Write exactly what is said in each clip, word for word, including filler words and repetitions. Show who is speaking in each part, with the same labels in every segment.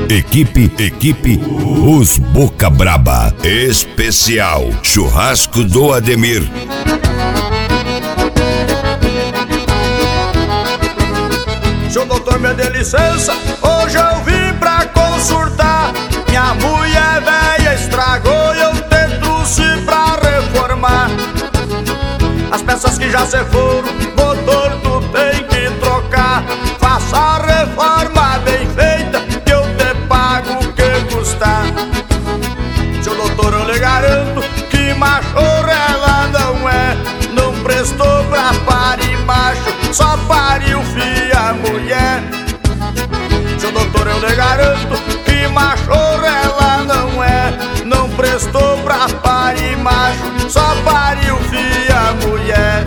Speaker 1: Equipe, equipe, os Boca Braba. Especial churrasco do Ademir.
Speaker 2: Seu doutor, me dê licença, hoje eu vim pra consultar. Minha mulher velha estragou e eu te trouxe pra reformar. As peças que já se foram, motor tu tem que trocar. Faça a reforma bem feita que eu te pago o que custar. Seu doutor, eu lhe garanto que machorra ela não é. Não prestou pra parir macho, só pariu filha mulher. Seu doutor, eu lhe garanto que machorra ela não é. Não prestou pra parir macho, só pariu filha mulher.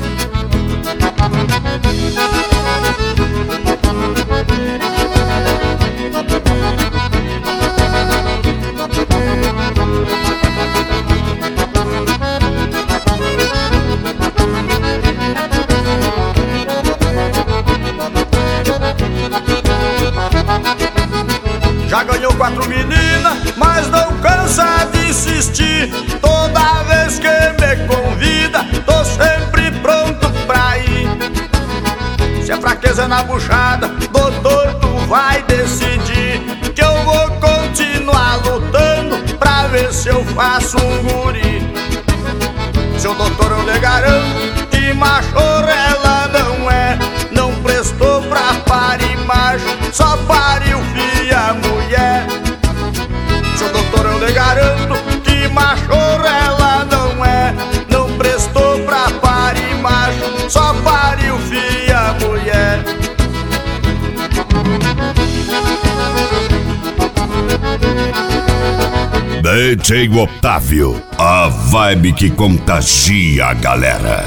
Speaker 2: Já ganhou quatro meninas, mas não cansa de insistir. Toda vez que me convida, tô sempre pronto pra ir. Se é fraqueza na buchada, doutor, tu vai decidir. Que eu vou continuar lutando pra ver se eu faço um guri. Seu doutor, eu lhe garanto que machorra ela não é. Não prestou pra parir macho, só pariu filha mulher. Seu doutor, eu lhe garanto que machorra ela não é. Não prestou pra parir macho, só pariu filha mulher.
Speaker 1: D J Otávio, a vibe que contagia a galera.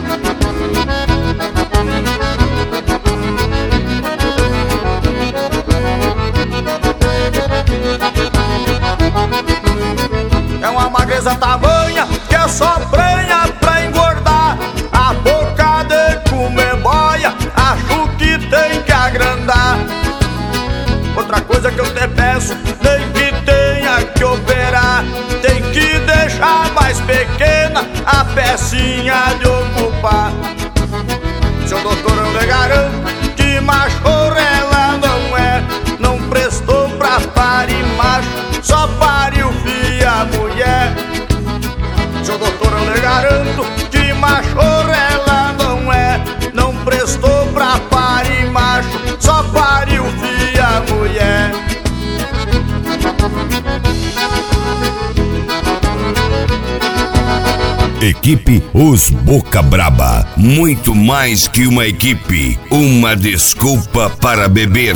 Speaker 2: É uma magreza tamanha que é só prenha pra engordar. A boca de comer boia, acho que tem que agrandar. Outra coisa que eu te peço, nem que tenha que operar, tem que deixar mais pequena a pecinha de ocupar. Seu doutor, eu lhe garanto que machorra ela não é. Não prestou pra parir macho, só pariu filha mulher. Seu doutor, eu lhe garanto que machorra ela não é. Não prestou pra parir macho, só pariu filha mulher.
Speaker 1: Equipe Os Boca Braba. Muito mais que uma equipe, uma desculpa para beber.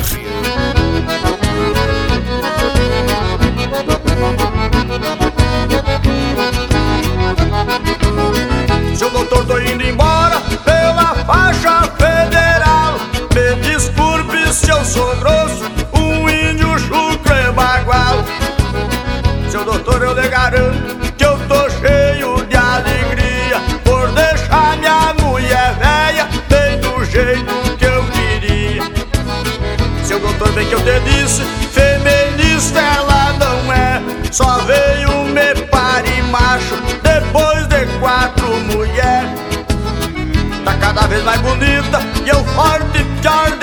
Speaker 2: Seu doutor, tô indo embora pela faixa federal. Me desculpe se eu sou grosso, um índio chucro e bagual. Seu doutor, eu lhe garanto que eu tô cheio de alegria por deixar minha mulher velha bem do jeito que eu queria. Seu doutor, bem que eu te disse, feminista ela não é. Só veio me parir macho depois de quatro mulher. Tá cada vez mais bonita e eu forte pior